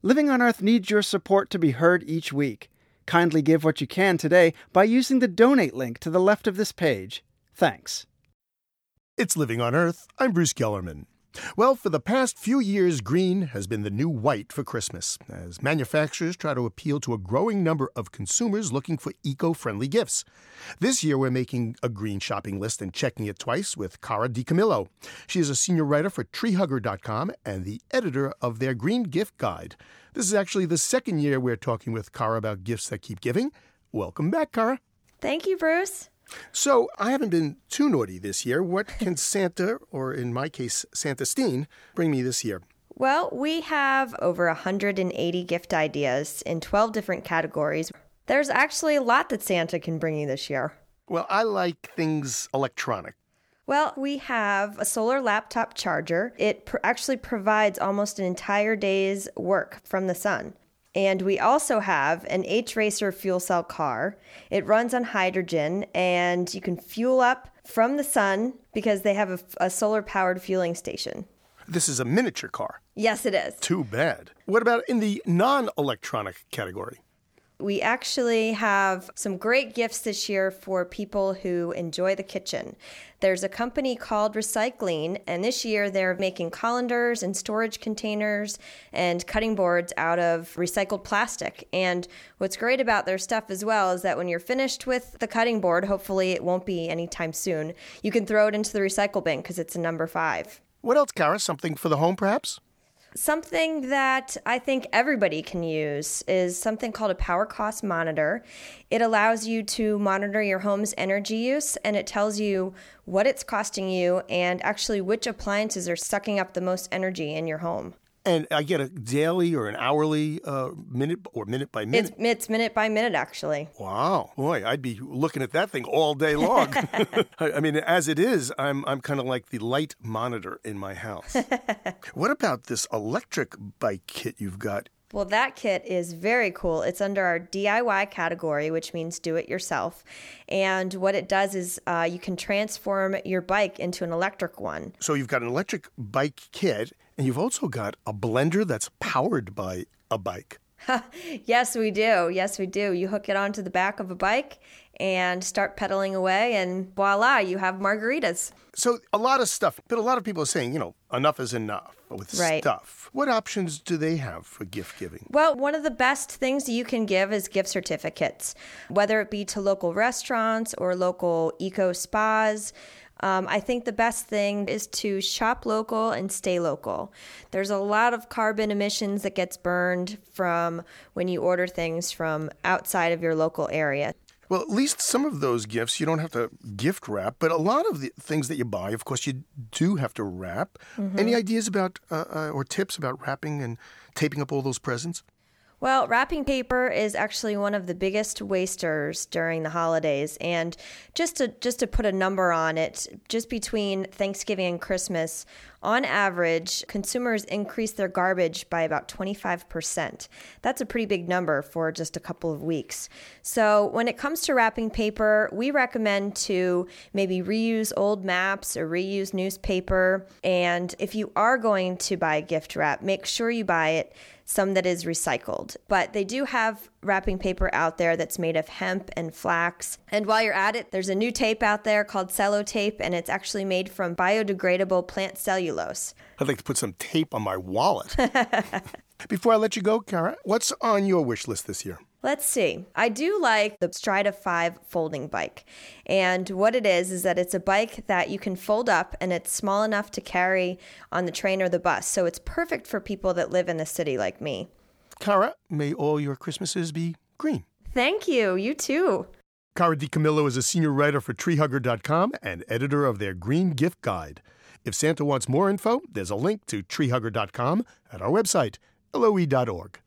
Living on Earth needs your support to be heard each week. Kindly give what you can today by using the donate link to the left of this page. Thanks. It's Living on Earth. I'm Bruce Gellerman. Well, for the past few years, green has been the new white for Christmas, as manufacturers try to appeal to a growing number of consumers looking for eco-friendly gifts. This year, we're making a green shopping list and checking it twice with Cara DiCamillo. She is a senior writer for treehugger.com and the editor of their Green Gift Guide. This is actually the second year we're talking with Cara about gifts that keep giving. Welcome back, Cara. Thank you, Bruce. So, I haven't been too naughty this year. What can Santa, or in my case, Santa Steen, bring me this year? Well, we have over 180 gift ideas in 12 different categories. There's actually a lot that Santa can bring you this year. Well, I like things electronic. Well, we have a solar laptop charger. It actually provides almost an entire day's work from the sun. And we also have an H-Racer fuel cell car. It runs on hydrogen, and you can fuel up from the sun because they have a solar-powered fueling station. This is a miniature car. Yes, it is. Too bad. What about in the non-electronic category? We actually have some great gifts this year for people who enjoy the kitchen. There's a company called Recycling, and this year they're making colanders and storage containers and cutting boards out of recycled plastic. And what's great about their stuff as well is that when you're finished with the cutting board, hopefully it won't be anytime soon, you can throw it into the recycle bin because it's a number 5. What else, Cara? Something for the home, perhaps? Something that I think everybody can use is something called a power cost monitor. It allows you to monitor your home's energy use, and it tells you what it's costing you and actually which appliances are sucking up the most energy in your home. And I get a daily or an hourly minute by minute? It's minute by minute, actually. Wow. Boy, I'd be looking at that thing all day long. I mean, as it is, I'm kind of like the light monitor in my house. What about this electric bike kit you've got? Well, that kit is very cool. It's under our DIY category, which means do it yourself. And what it does is you can transform your bike into an electric one. So you've got an electric bike kit, and you've also got a blender that's powered by a bike. Yes, we do. Yes, we do. You hook it onto the back of a bike and start pedaling away, and voila, you have margaritas. So a lot of stuff, but a lot of people are saying, enough is enough with stuff. What options do they have for gift giving? Well, one of the best things you can give is gift certificates, whether it be to local restaurants or local eco spas. I think the best thing is to shop local and stay local. There's a lot of carbon emissions that gets burned from when you order things from outside of your local area. Well, at least some of those gifts you don't have to gift wrap, but a lot of the things that you buy, of course, you do have to wrap. Mm-hmm. Any ideas about or tips about wrapping and taping up all those presents? Well, wrapping paper is actually one of the biggest wasters during the holidays. And just to put a number on it, just between Thanksgiving and Christmas, on average, consumers increase their garbage by about 25%. That's a pretty big number for just a couple of weeks. So when it comes to wrapping paper, we recommend to maybe reuse old maps or reuse newspaper. And if you are going to buy gift wrap, make sure you buy it some that is recycled. But they do have wrapping paper out there that's made of hemp and flax. And while you're at it, there's a new tape out there called Cellotape, and it's actually made from biodegradable plant cellulose. I'd like to put some tape on my wallet. Before I let you go, Cara, what's on your wish list this year? Let's see. I do like the Strida 5 folding bike. And what it is that it's a bike that you can fold up, and it's small enough to carry on the train or the bus. So it's perfect for people that live in the city like me. Cara, may all your Christmases be green. Thank you. You too. Cara DiCamillo is a senior writer for treehugger.com and editor of their Green Gift Guide. If Santa wants more info, there's a link to treehugger.com at our website, LOE.org.